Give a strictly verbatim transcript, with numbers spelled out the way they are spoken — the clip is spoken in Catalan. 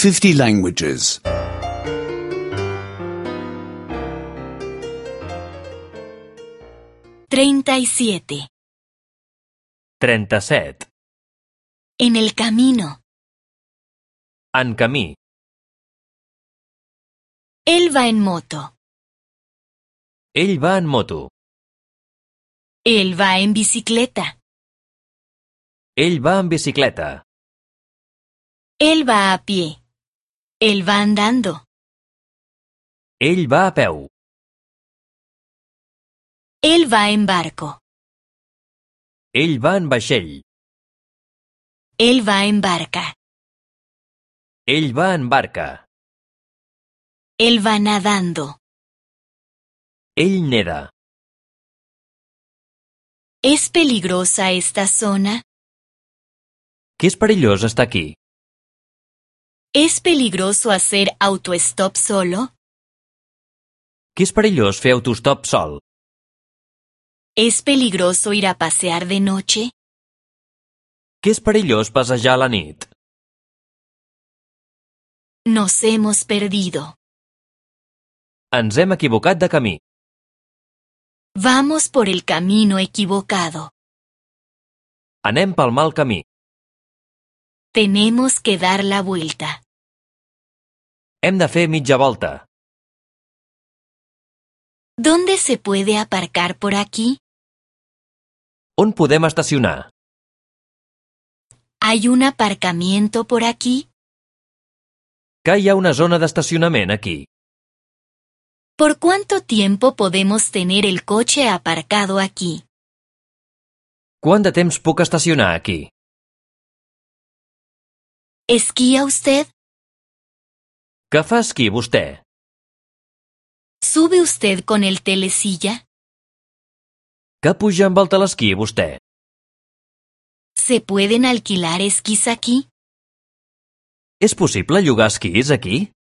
fifty languages. treinta y siete. trenta-set. En el camino. En camí. Él va en moto. Ell va en moto. Él va en bicicleta. Ell va en bicicleta. Él va a pie. Él va andando. Ell va a peu. Él va en barco. Ell va en vaixell. Él va en barca. Ell va en barca. Él va nadando. Ell neda. ¿Es peligrosa esta zona? Que és perillós estar aquí? ¿Es peligroso hacer autostop solo? Que és perillós fer autostop sol? ¿Es peligroso ir a pasear de noche? Que és perillós passejar a la nit? Nos hemos perdido. Ens hem equivocat de camí. Vamos por el camino equivocado. Anem pel mal camí. Tenemos que dar la vuelta. Hem de fer mitja volta. ¿Dónde se puede aparcar por aquí? On podem estacionar? ¿Hay un aparcamiento por aquí? Que hi ha una zona d'estacionament aquí. ¿Por cuánto tiempo podemos tener el coche aparcado aquí? Quant de temps puc estacionar aquí? ¿Esquía usted? Què fa esquí vostè? ¿Sube usted con el telesilla? Què puja amb el telesquí vostè? ¿Se pueden alquilar esquís aquí? És possible llogar esquís aquí?